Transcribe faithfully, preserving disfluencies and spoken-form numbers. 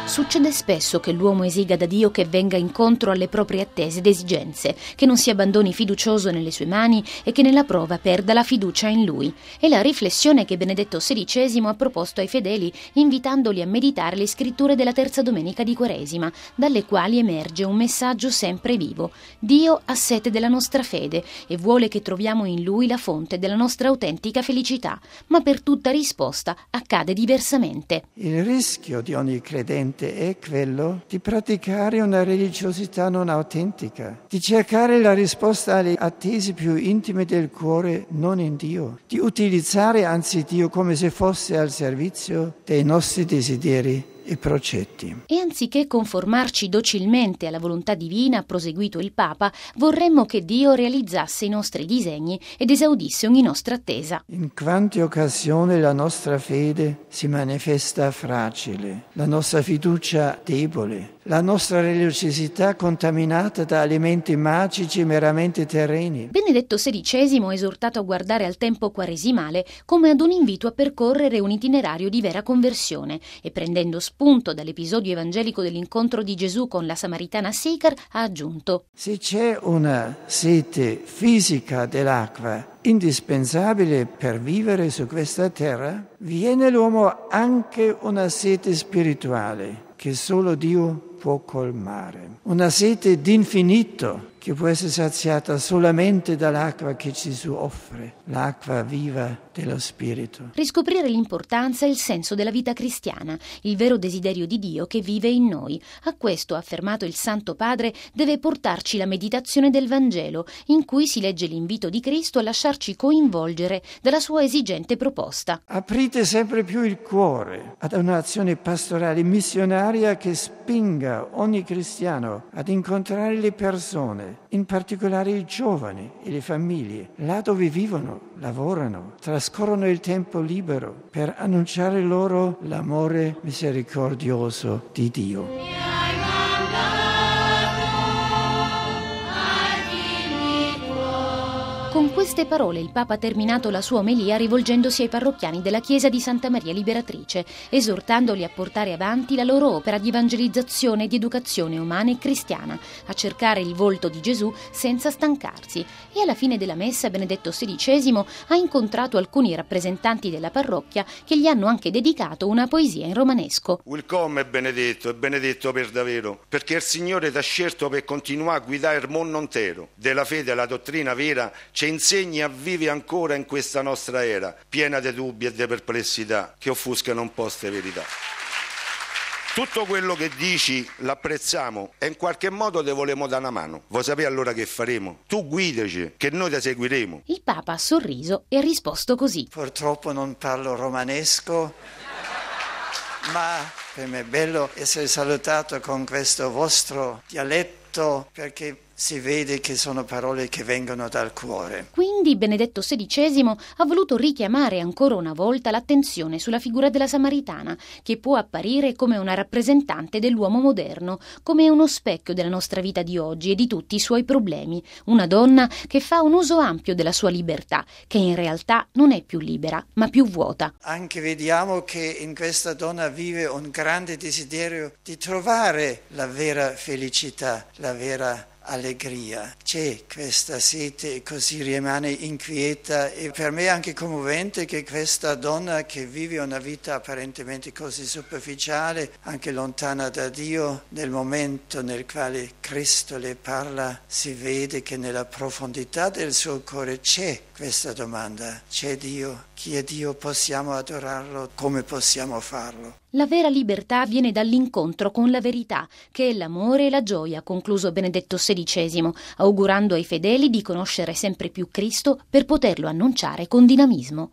Succede spesso che l'uomo esiga da Dio che venga incontro alle proprie attese ed esigenze, che non si abbandoni fiducioso nelle sue mani e che nella prova perda la fiducia in Lui. È la riflessione che Benedetto sedicesimo ha proposto ai fedeli, invitandoli a meditare le scritture della terza domenica di Quaresima, dalle quali emerge un messaggio sempre vivo. Dio ha sete della nostra fede e vuole che troviamo in Lui la fonte della nostra autentica felicità, ma per tutta risposta accade diversamente. Il rischio di ogni credente è quello di praticare una religiosità non autentica, di cercare la risposta alle attese più intime del cuore non in Dio, di utilizzare anzi Dio come se fosse al servizio dei nostri desideri e progetti. E anziché conformarci docilmente alla volontà divina, ha proseguito il Papa, vorremmo che Dio realizzasse i nostri disegni ed esaudisse ogni nostra attesa. In quante occasioni la nostra fede si manifesta fragile, la nostra fiducia debole, la nostra religiosità contaminata da elementi magici meramente terreni. Benedetto sedicesimo ha esortato a guardare al tempo quaresimale come ad un invito a percorrere un itinerario di vera conversione e, prendendo spunto dall'episodio evangelico dell'incontro di Gesù con la Samaritana Sicar, ha aggiunto: se c'è una sete fisica dell'acqua indispensabile per vivere su questa terra, viene l'uomo anche una sete spirituale che solo Dio può colmare. Una sete d'infinito che può essere saziata solamente dall'acqua che Gesù offre, l'acqua viva dello Spirito. Riscoprire l'importanza e il senso della vita cristiana, il vero desiderio di Dio che vive in noi. A questo, ha affermato il Santo Padre, deve portarci la meditazione del Vangelo, in cui si legge l'invito di Cristo a lasciarci coinvolgere dalla sua esigente proposta. Aprite sempre più il cuore ad un'azione pastorale missionaria che spinga ogni cristiano ad incontrare le persone, in particolare i giovani e le famiglie, là dove vivono, lavorano, trascorrono il tempo libero per annunciare loro l'amore misericordioso di Dio. Con queste parole il Papa ha terminato la sua omelia rivolgendosi ai parrocchiani della Chiesa di Santa Maria Liberatrice, esortandoli a portare avanti la loro opera di evangelizzazione e di educazione umana e cristiana, a cercare il volto di Gesù senza stancarsi. E alla fine della messa Benedetto sedicesimo ha incontrato alcuni rappresentanti della parrocchia che gli hanno anche dedicato una poesia in romanesco. Welcome è benedetto, è benedetto per davvero, perché il Signore ti ha scelto per continuare a guidare il mondo intero. Della fede la dottrina vera ci insegni a vivere ancora in questa nostra era, piena di dubbi e di perplessità che offuscano un po' ste verità. Tutto quello che dici l'apprezziamo e in qualche modo te volemo dare una mano. Vuoi sapere allora che faremo? Tu guidaci, che noi ti seguiremo. Il Papa ha sorriso e ha risposto così: purtroppo non parlo romanesco, ma per me è bello essere salutato con questo vostro dialetto, perché si vede che sono parole che vengono dal cuore. Quindi Benedetto sedicesimo ha voluto richiamare ancora una volta l'attenzione sulla figura della Samaritana, che può apparire come una rappresentante dell'uomo moderno, come uno specchio della nostra vita di oggi e di tutti i suoi problemi. Una donna che fa un uso ampio della sua libertà, che in realtà non è più libera, ma più vuota. Anche vediamo che in questa donna vive un grande desiderio di trovare la vera felicità, la vera allegria. C'è questa sete e così rimane inquieta, e per me è anche commovente che questa donna che vive una vita apparentemente così superficiale, anche lontana da Dio, nel momento nel quale Cristo le parla, si vede che nella profondità del suo cuore c'è questa domanda: c'è Dio? Chi è Dio? Possiamo adorarlo? Come possiamo farlo? La vera libertà viene dall'incontro con la verità, che è l'amore e la gioia, ha concluso Benedetto sedicesimo, augurando ai fedeli di conoscere sempre più Cristo per poterlo annunciare con dinamismo.